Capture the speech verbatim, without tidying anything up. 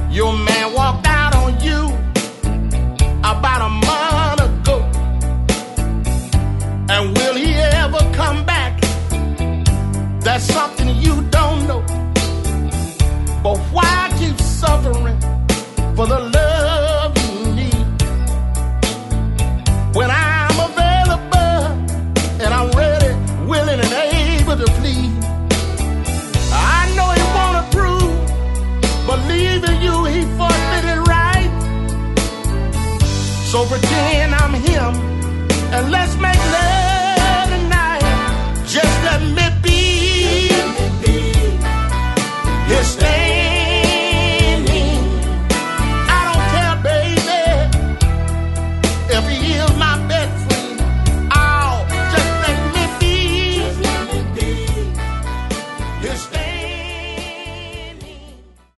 Your man walked out on you about a month ago. And will he ever come back? That's something you don't know. But why keep suffering for the love you need when I'm available and I'm ready, willing and able to plead? I know he won't approve, but leaving you, he forfeited right. So pretend